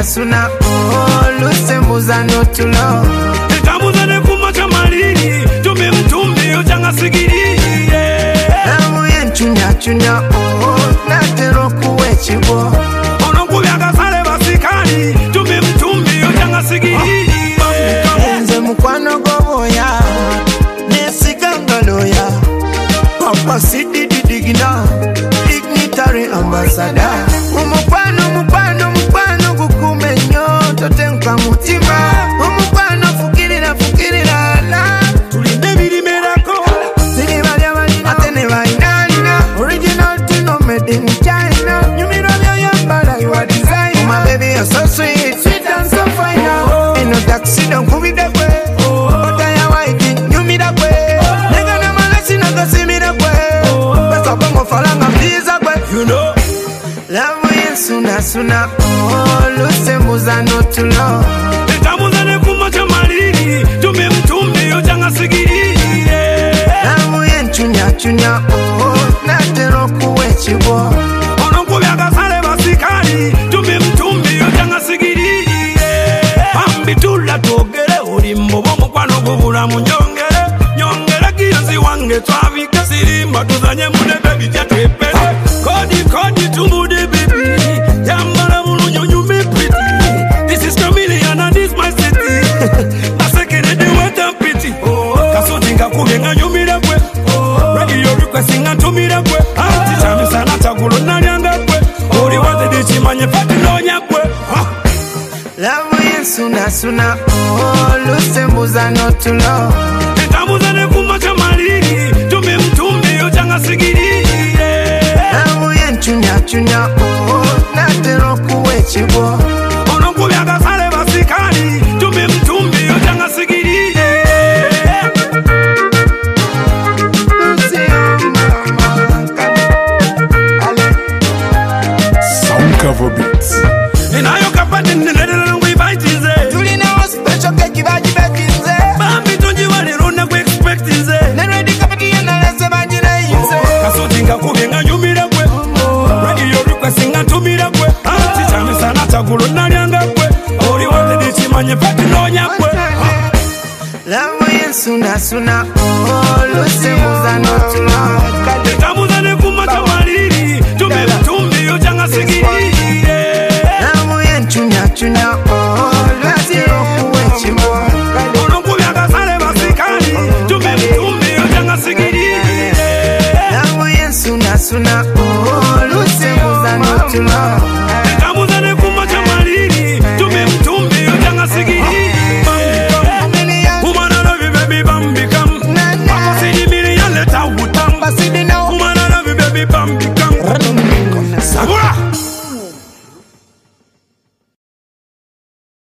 suna oh lusembuza no tulo itamuza ne kumacha malini tume mtumbi ojanga sigiri amu yenchunya chunya oh natero kuwechibo onokubya gasale basikali tume mtumbi ojanga sigiri enze mukwano goboya nesigangaloya papa sidi digina dignitary ambassador umukwano gukumenyo totenka mutima umukwano fukirira la tulinde birimerako siribalya balina atene bainalina original tino made in China nyumiro byoyambala you are design oh my baby you're so sweet and so fine in a taxi don't kubida kwe otaya white nyumira kwe nega na malasi nagasimira kwe besa bongo falanga pizza kwe you know love suna oh lusembuza no tulo itamuza ne kumacha malini tume mtumbi ojanga sigiri amu yenchunya oh natero kuwechibo onokubya gasale basikali tume mtumbi ojanga sigiri ambitula togere uri mbobo mukwano gubula nyongere kiyozi wange twabika sirimba tuzanye mune baby jatwepele kodi tumude baby yambala bulunyo nyume pretty this is Chameleon and this my city basekere de wata pity kasoti ngakubenga nyumira kwe radio request ngatumira kwe anti chamisa na tagulo nalyanga kwe uri wate dichimanye fati nonya kwe love suna oh lusembuza no tulo itamuza ne kumacha malini tume mtumbi ojanga sigiri amu yenchunya oh natero kuwechibo onokubya gasale basikali tume mtumbi ojanga sigiri Sound cover beats. inayo kapati nilelele ngwibaitize tulina special cake baji betinze bambi tonji walirona kwe expectize neredi kapati yenalese banjire yinze kasoti ngakubenga nyumira kwe radio request ngatumira kwe anti chamisa na tagulo nalyanga kwe uri wate dichimanye fati nonya kwe love suna oh lusembuza no tulo itamuza ne kumacha waliri tume mtumbi ojanga sigiri amu yenchunya oh natero kuwechibo onokubya gasale basikali tume mtumbi ojanga sigiri love suna oh lusembuza no tulo